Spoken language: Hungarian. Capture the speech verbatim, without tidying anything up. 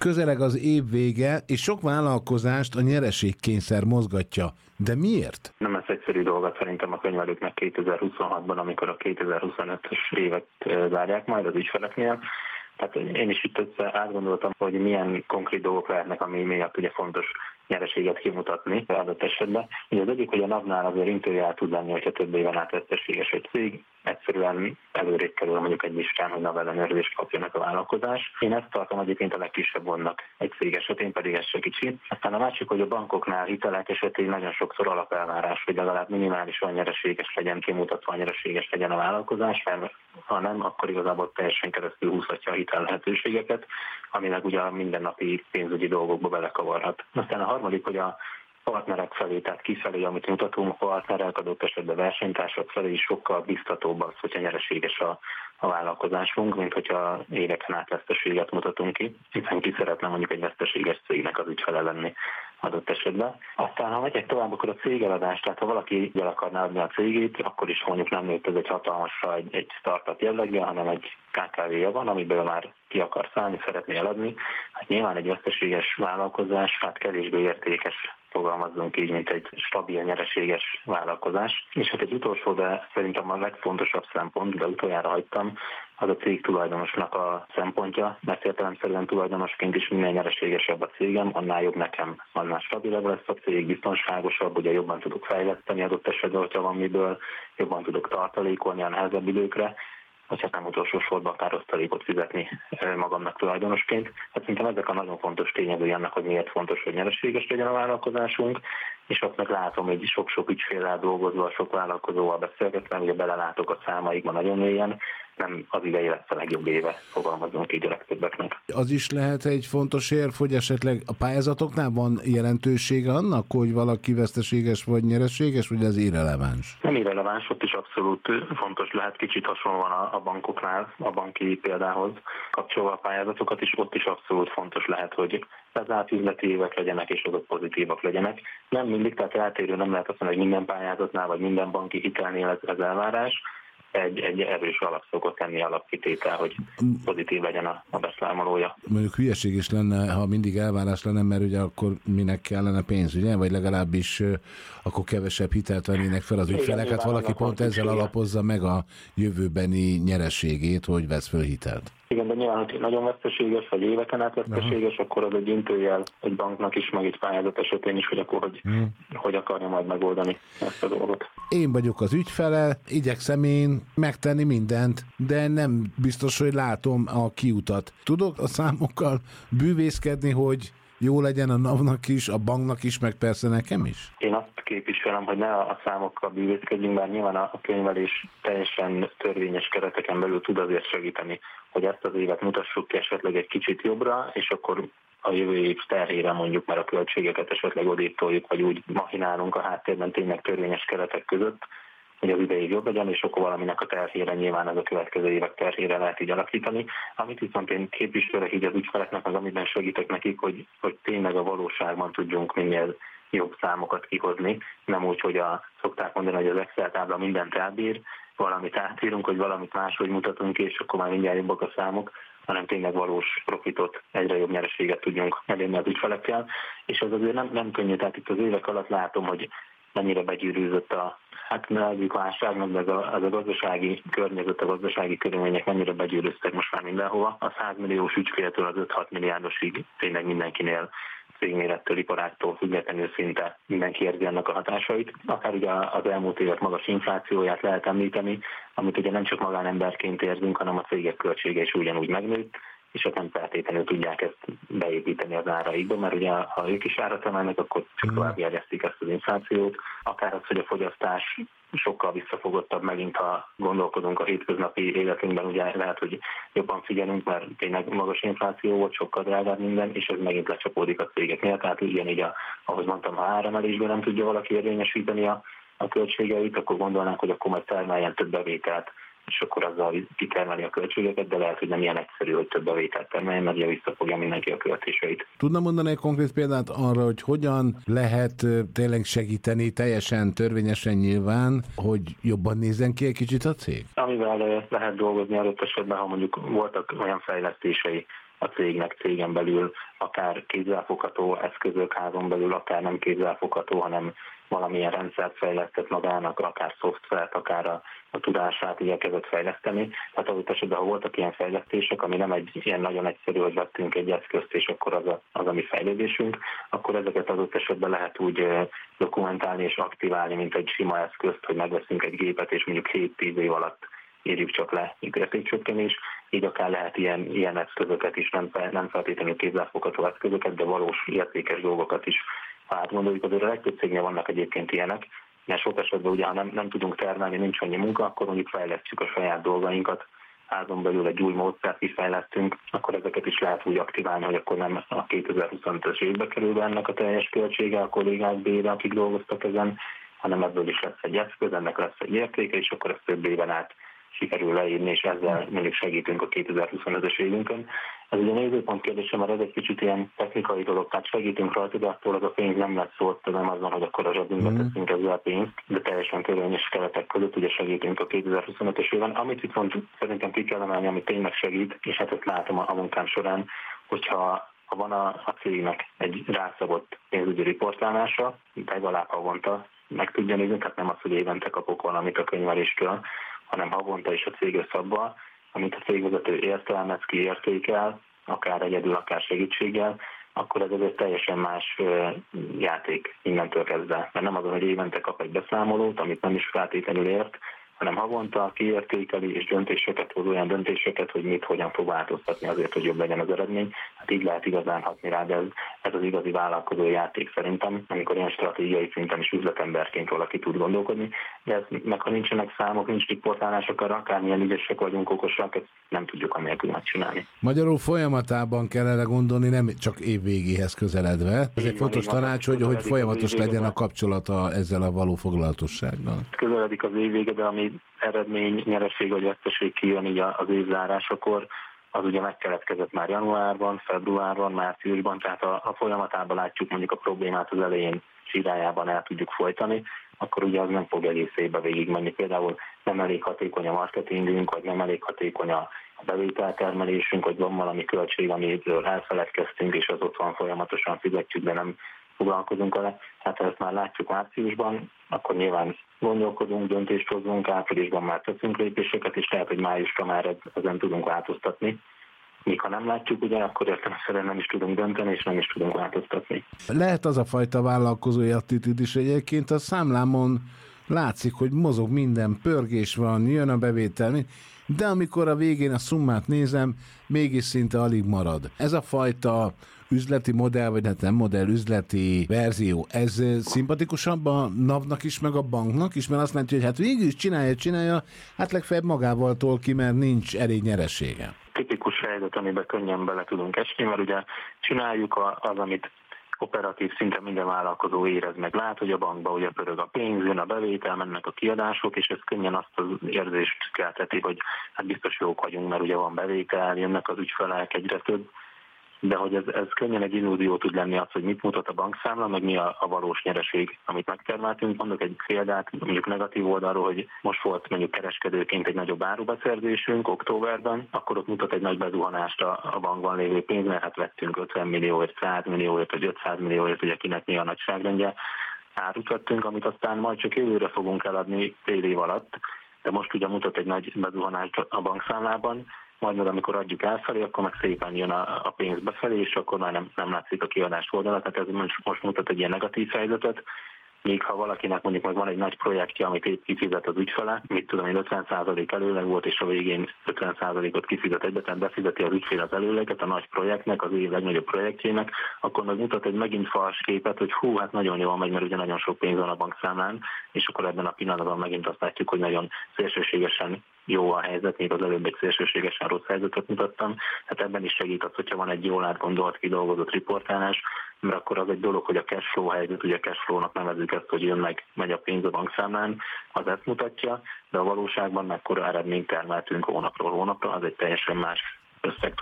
közeleg az év vége, és sok vállalkozást a nyereségkényszer mozgatja. De miért? Nem ez egyszerű dolgot szerintem a könyvelőknek kétezer-huszonhatban, amikor a kétezer-huszonötös évet zárják majd az ügyfeleknél. Tehát én is itt össze átgondoltam, hogy milyen konkrét dolgok lehetnek, ami miatt ugye fontos nyereséget kimutatni adott esetben. Ugye az egyik, hogy a napnál azért intőjel tud lenni, hogyha több éven át veszteséges egy cég, egyszerűen előrébb kerül mondjuk egy listán, hogy NAV ellenőrzést kapjanak a vállalkozás. Én ezt tartom egyébként a legkisebb gondnak egy cég esetén, pedig ez se kicsi. Aztán a másik, hogy a bankoknál hitelek esetén nagyon sokszor alapelvárás, hogy legalább minimálisan nyereséges legyen, kimutatva nyereséges legyen a vállalkozás, mert ha nem, akkor igazából teljesen keresztül húzhatja a hitel lehetőségeket, aminek ugye a mindennapi pénzügyi dolgokba belekavarhat. Aztán a harmadik, hogy a partnerek felé, tehát kifelé, amit mutatunk, a partnerek adott esetben versenytársak felé is sokkal biztatóbb az, hogyha nyereséges a, a vállalkozásunk, mint hogyha éveken át veszteséget mutatunk ki, hiszen ki szeretne mondjuk egy veszteséges cégnek az ügyfele lenni adott esetben. Aztán, ha megyek tovább, akkor a cégeladás, tehát ha valaki el akarná adni a cégét, akkor is mondjuk nem nőtt ez egy hatalmasra, egy, egy startup jelleggel, hanem egy ká ká vé-ja van, amiből már ki akar szállni, szeretné eladni. Hát nyilván egy veszteséges vállalkozás, hát kevésbé értékes, fogalmazzunk így, mint egy stabil, nyereséges vállalkozás. És hát egy utolsó, de szerintem a legfontosabb szempont, de utoljára hagytam, az a cég tulajdonosnak a szempontja, mert értelemszerűen tulajdonosként is minél nyereségesebb a cégem, annál jobb nekem, annál stabilabb lesz a cég, biztonságosabb, ugye jobban tudok fejleszteni adott esetben, hogyha van miből, jobban tudok tartalékolni a nehezebb időkre, vagy hát nem utolsó sorban akár osztalékot fizetni magamnak tulajdonosként. Hát szerintem ezek a nagyon fontos tényezői annak, hogy miért fontos, hogy nyereséges legyen a vállalkozásunk, és azt meg látom, hogy sok-sok ügyféllel dolgozva, sok vállalkozóval beszélgetve, ugye belelátok a számaikban nagyon mélyen, nem az idei lesz a legjobb éve, fogalmazunk így a legtöbbeknek. Az is lehet egy fontos érv, hogy esetleg a pályázatoknál van jelentősége annak, hogy valaki veszteséges vagy nyereséges, vagy ez irreleváns? Nem irreleváns, ott is abszolút fontos lehet, kicsit hasonlóan a, a bankoknál, a banki példához kapcsolva a pályázatokat is, ott is abszolút fontos lehet, hogy bezárt üzleti évek legyenek, és azok pozitívak legyenek. Nem mindig, tehát eltérő nem lehet azt mondani, hogy minden pályázatnál, vagy minden banki hitelnél ez, ez elvárás. Egy, egy erős alap szokott lenni alapkitétel, hogy pozitív legyen a, a beszámolója. Mondjuk hülyeség is lenne, ha mindig elvárás lenne, mert ugye akkor minek kellene pénz, ugye? Vagy legalábbis uh, akkor kevesebb hitelt vennének fel az ügyfeleket, valaki pont ezzel alapozza meg a jövőbeni nyereségét, hogy vesz föl hitelt. Igen, de nyilván, hogy nagyon veszteséges, vagy éveken át veszteséges, aha, akkor az egy intőjel egy banknak is, meg egy pályázat esetén is, hogy akkor hogy, hmm. hogy akarja majd megoldani ezt a dolgot. Én vagyok az ügyfele, igyekszem én megtenni mindent, de nem biztos, hogy látom a kiutat. Tudok a számokkal bűvészkedni, hogy jó legyen a NAV-nak is, a banknak is, meg persze nekem is? Én azt képviselem, hogy ne a számokkal bűvészkedjünk, bár nyilván a könyvelés teljesen törvényes kereteken belül tud azért segíteni, hogy ezt az évet mutassuk ki esetleg egy kicsit jobbra, és akkor a jövő év terhére mondjuk, mert a költségeket esetleg odébb toljuk, vagy úgy machinálunk a háttérben tényleg törvényes keretek között, hogy az idei jobb legyen, és akkor valaminek a terhére nyilván ez a következő évek terhére lehet így alakítani. Amit viszont én képviselek így az ügyfeleknek, az amiben segítek nekik, hogy, hogy tényleg a valóságban tudjunk minél jobb számokat kihozni, nem úgy, hogy a, szokták mondani, hogy az Excel tábla mindent elbír, valamit átírunk, hogy valamit máshogy mutatunk, és akkor már mindjárt jobbak a számok, hanem tényleg valós profitot, egyre jobb nyereséget tudjunk elérni az ügyfelekkel. És az azért nem, nem könnyű, tehát itt az évek alatt látom, hogy mennyire begyűrűzött a hát nevezzük válságnak, de ez a, ez a gazdasági környezet, a gazdasági körülmények mennyire begyűrűztek most már mindenhova. A száz milliós ügyféltől az öt-hat milliárdosig tényleg mindenkinél, cégmérettől, iparáktól függetlenül szinte mindenki érzi ennek a hatásait. Akár ugye az elmúlt évek magas inflációját lehet említeni, amit ugye nem csak magánemberként érzünk, hanem a cégek költsége is ugyanúgy megnőtt, és hát nem feltétlenül tudják ezt beépíteni az áraikba, mert ugye ha ők is árat emelnek, akkor csak tovább jegyezték ezt az inflációt. Akár az, hogy a fogyasztás sokkal visszafogottabb megint, ha gondolkodunk a hétköznapi életünkben, ugye lehet, hogy jobban figyelünk, mert tényleg magas infláció volt, sokkal drágább minden, és ez megint lecsapódik a cégeknél. Tehát ugyanígy, a, ahogy mondtam, ha áremelésben nem tudja valaki érvényesíteni a, a költségeit, akkor gondolnánk, hogy akkor majd termeljen több bevételt, és akkor azzal kitermeli a költségeket, de lehet, hogy nem ilyen egyszerű, hogy több bevételt termeljen, mert ugye visszafogja mindenki a költéseit. Tudna mondani egy konkrét példát arra, hogy hogyan lehet tényleg segíteni, teljesen törvényesen nyilván, hogy jobban nézzen ki egy kicsit a cég? Amivel lehet dolgozni adott esetben, ha mondjuk voltak olyan fejlesztései a cégnek cégen belül, akár kézzelfogható eszközök házon belül, akár nem kézzelfogható, hanem valamilyen rendszert fejlesztett magának, akár szoftvert, akár a, a tudását igyekezett fejleszteni. Tehát az esetben, ha voltak ilyen fejlesztések, ami nem egy ilyen nagyon egyszerű, hogy vettünk egy eszközt, és akkor az a, az a mi fejlődésünk, akkor ezeket az esetben lehet úgy dokumentálni és aktiválni, mint egy sima eszközt, hogy megveszünk egy gépet, és mondjuk hét-tíz év alatt írjuk csak le, mint értékcsökkenés, így akár lehet ilyen, ilyen eszközöket is, nem, nem feltétlenül kézzelfogható eszközöket, de valós értékes dolgokat is átgondoljuk. Azért a legtöbb cégnél vannak egyébként ilyenek, mert sok esetben ugye, ha nem, nem tudunk termelni, nincs annyi munka, akkor mondjuk fejlesztjük a saját dolgainkat, házon belül egy új módszert is fejlesztünk, akkor ezeket is lehet úgy aktiválni, hogy akkor nem a kétezer-huszonötös évbe kerül be ennek a teljes költsége a kollégák bére, akik dolgoztak ezen, hanem ebből is lesz egy eszköz, ennek lesz egy értéke, és akkor ezt több éven át sikerül leírni, és ezzel mondjuk segítünk a kétezer-huszonötös évünkön. Ez ugye nézőpont kérdése, mert ez egy kicsit ilyen technikai dolog, tehát segítünk rajta, de attól az a pénz nem lesz szó, nem azon, hogy akkor a zsebünkbe mm. teszünk ezzel a pénzt, de teljesen törvényes keretek között ugye segítünk a kétezer-huszonötös éven. Amit viszont szerintem ki kell emelni, ami tényleg segít, és hát ezt látom a, a munkám során, hogyha ha van a, a cégnek egy rászabott pénzügyi riportlálása, legalább havonta meg tudja nézni, tehát nem az, hogy évente kapok valamit a könyveléstől, hanem havonta is a cégre szabva, amit a cégvezető értelmez, kiértékel, akár egyedül, akár segítséggel, akkor ez egy teljesen más játék innentől kezdve. Mert nem azon, hogy évente kap egy beszámolót, amit nem is feltétlenül ért, hanem havonta kiértékeli és döntéseket hoz, olyan döntéseket, hogy mit, hogyan fog változtatni azért, hogy jobb legyen az eredmény. Hát így lehet igazán hatni rá, de ez, ez az igazi vállalkozó játék szerintem, amikor ilyen stratégiai szinten is üzletemberként valaki tud gondolkodni, de ez, meg ha nincsenek számok, nincs riportálások, arra akármilyen ügyesek vagyunk, okosak, ezt nem tudjuk anélkül megcsinálni. Magyarul folyamatában kellene gondolni, nem csak évvégéhez közeledve. Ez egy fontos tanács, hogy, hogy folyamatos legyen a kapcsolata ezzel a való foglalatossággal. Közeledik az évvége, de ami eredmény, nyereség vagy veszteség kijön így az évzárásakor, az ugye megkeletkezett már januárban, februárban, márciusban, tehát a, a folyamatában látjuk mondjuk a problémát az elején sírájában el tudjuk folytani, akkor ugye az nem fog egész évbe végigmenni. Például nem elég hatékony a marketingünk, vagy nem elég hatékony a bevételtermelésünk, vagy van valami költség, amiről elfeledkeztünk, és az ott van folyamatosan fizetjük, de nem foglalkozunk vele. Hát ha ezt már látjuk márciusban, akkor nyilván gondolkodunk, döntést hozunk, áprilisban már teszünk lépéseket, és lehet, hogy májusra már ezen tudunk változtatni. Míg ha nem látjuk, ugye, akkor értelemszerűen nem is tudunk dönteni, és nem is tudunk változtatni. Lehet az a fajta vállalkozói attitűd is egyébként, a számlámon látszik, hogy mozog minden, pörgés van, jön a bevétel, de amikor a végén a szummát nézem, mégis szinte alig marad. Ez a fajta üzleti modell, vagy hát nem modell, üzleti verzió, ez szimpatikusabb a NAV-nak is, meg a banknak is, mert azt látja, hogy hát végül is csinálja, csinálja, hát legfeljebb magával tol ki, mert nincs elég nyeresége. Tipikus helyzet, amiben könnyen bele tudunk esni, mert ugye csináljuk az, amit operatív szinten minden vállalkozó érez meg, lát, hogy a bankba ugye pörög a pénz, jön a bevétel, mennek a kiadások, és ez könnyen azt az érzést kelteti, hogy hát biztos jók vagyunk, mert ugye van bevétel, jönnek az ügyfelek egyre több, de hogy ez, ez könnyen egy illúzió tud lenni az, hogy mit mutat a bankszámla, meg mi a, a valós nyereség, amit megtermeltünk. Mondok egy példát, mondjuk negatív oldalról, hogy most volt mondjuk kereskedőként egy nagyobb árubeszerzésünk októberben, akkor ott mutat egy nagy bezuhanást a, a bankban lévő pénz, mert hát vettünk ötven millióért, száz millióért, vagy ötszáz millióért, ugye kinek mi a nagyságrendje, árut vettünk, amit aztán majd csak jövőre fogunk eladni fél év alatt, de most ugye mutat egy nagy bezuhanást a bankszámlában, majd amikor adjuk elfelé, akkor meg szépen jön a, a pénz befelé, és akkor már nem, nem látszik a kiadás oldala, tehát ez most, most mutat egy ilyen negatív helyzetet, míg ha valakinek mondjuk meg van egy nagy projektje, amit épp kifizet az ügyfele, mit tudom én, ötven százalék előleg volt, és a végén ötven százalékot kifizet egybe, tehát befizeti az ügyfél az előleget a nagy projektnek, az év legnagyobb projektjének, akkor meg mutat egy megint fals képet, hogy hú, hát nagyon jól megy, mert ugye nagyon sok pénz van a bankszámlán, és akkor ebben a pillanatban megint azt látjuk, hogy nagyon szélsőségesen jó a helyzet, még az előbb egy szélsőségesen rossz helyzetet mutattam. Hát ebben is segít az, hogyha van egy jól átgondolt, kidolgozott riportálás, mert akkor az egy dolog, hogy a cashflow helyzet, ugye a cashflow-nak nevezzük ezt, hogy jön meg, megy a pénz a bankszámlán, az ezt mutatja, de a valóságban mekkora eredményt termeltünk hónapról hónapra, az egy teljesen más összeg